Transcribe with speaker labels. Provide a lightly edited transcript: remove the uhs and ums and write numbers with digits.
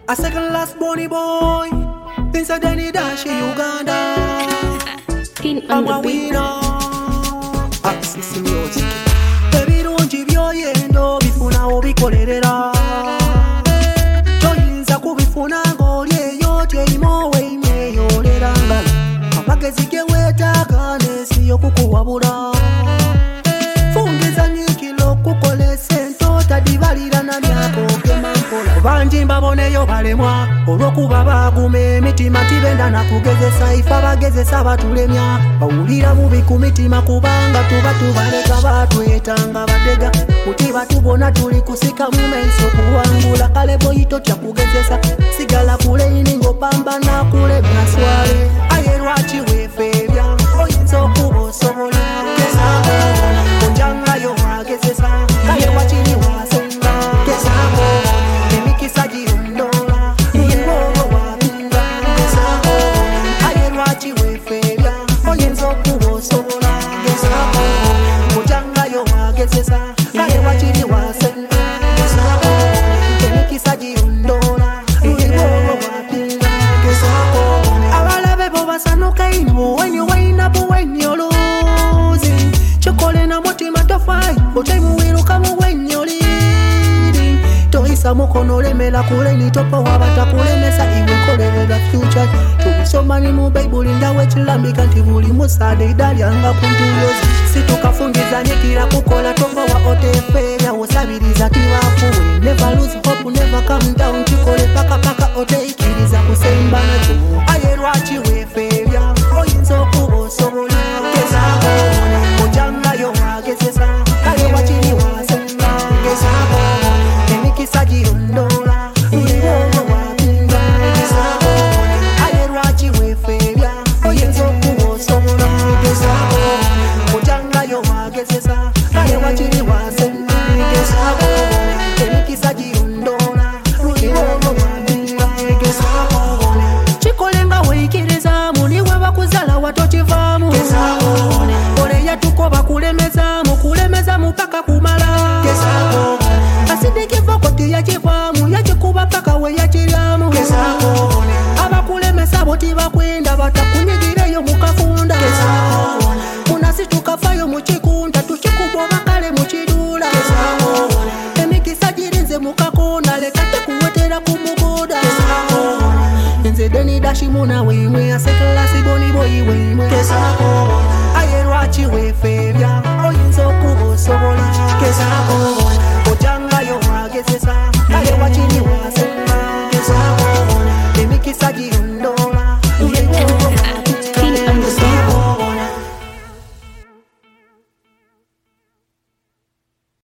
Speaker 1: A second last Bonnie boy. Inside any dash in Uganda.
Speaker 2: Pin on the beat.
Speaker 1: Access music. Baby don't give your yendo bifuna obikolerera. Toyinza kubifuna ngolye yote imowe imeyolera ngala. Amagezi ge wetaaga nesi yokukuwabula. Fungiza nyikilo kukolese ntota dibalira na myako kemampola. Banji mbaboneyo balemwa olwokuba baguma emitima tibenda na kugezesa ifa bagezesa batulemya. Bawulira bubi ku mitima kubanga tuba tubaleka batwetanga badega. Mutiba tubona tuli kusika mu maiso kuwangula kale boyito tya kugezesa. Sigala kule iningo pambana kule bnaswale. Aye lwaki wefebya oyinza okubosobola. Onjanga yo wagezesa kale wakini wasenga. Emikisa giyondola ingobo wapinga. Aye lwaki wefebya oyinza okubosobola. Onjanga yo wagezesa kale wakini wasenga. Emikisa giyondola ingobo wapinga. Abalabe bo basanuka ino when you wind up when you're losing. Chokole na mutima tofai otaimu wirukamu when you're leading. Toisa mukono lemela kule nitopo wabata kulemesa iwe kolele the future. Tubisoma ni mu Bible ndawe chilambika nti buli musade idalyanga kuntuyozi. Situkafungiza nyekira kukola tofa wa otefeya osabiriza kiwafuwe. Never lose hope, never come down. Chikole paka oteikiriza kusemba na chuo. Aye lwaki wefebya oyinza okubosobola. Onjanga yo wagezesa kale wakini wasenga. Emikisa giyondola ingobo wapinga. Aye lwaki wefebya oyinza okubosobola. Onjanga yo wagezesa kale wakini wasenga. Emikisa giyondola ingobo wapinga. Chikolenga weikiriza muniwe bakuzala watochivamu. Ore yatuko bakulemeza mukulemeza mupaka kumala. Asidiki koti yachivamu yachikuba paka we yachiramu. Abakulemesa boti bakwenda batakunyigireyo mukafunda. Munasitukafayo muchikunda tuchikuboba kale muchidula. Emikisa girinze mukakona lekate kuwetera kumugoda. Nze deni dashi muna weimwe asekelasi boni boyi weimwe. Aye lwaki wefebya oyinza okubosobola. Onjanga yo wagezesa kale wakini wasa.